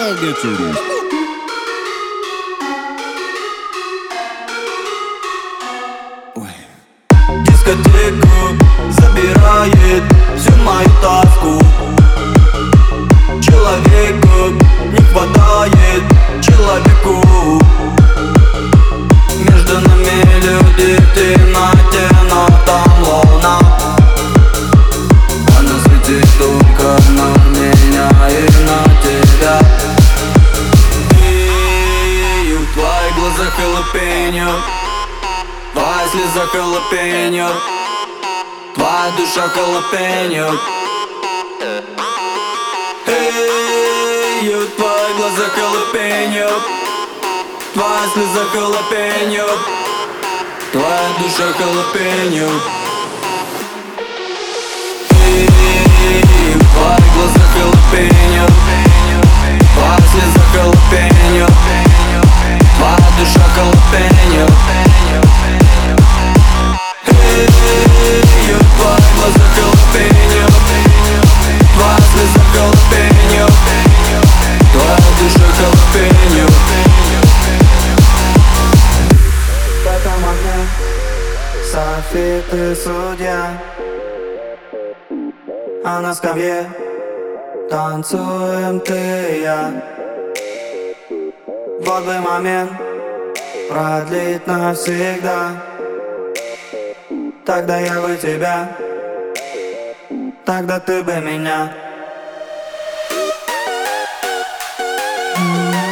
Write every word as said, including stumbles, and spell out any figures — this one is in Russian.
I'll get you this. Дискотеку забирает всю мою тоску. Человеку не хватает человеку. Между нами люди в темноте, но там луна. Она светит только на меня и на тебя. И в твоих глазах халапеньо, твоя слеза халапеньо, твоя душа халапеньо. Эй, в твоих глазах халапеньо, твоя слеза халапеньо, твоя душа халапеньо. Эй, в твоих глазах халапеньо, твоя слеза халапеньо, твоя душа халапеньо. Эй, в твоих глазах халапеньо, твоя слеза халапеньо, твоя душа халапеньо. В этом огне софит и судья, а на скамье танцуем ты и я. Вот бы момент продлить навсегда, тогда я бы тебя, тогда ты бы меня.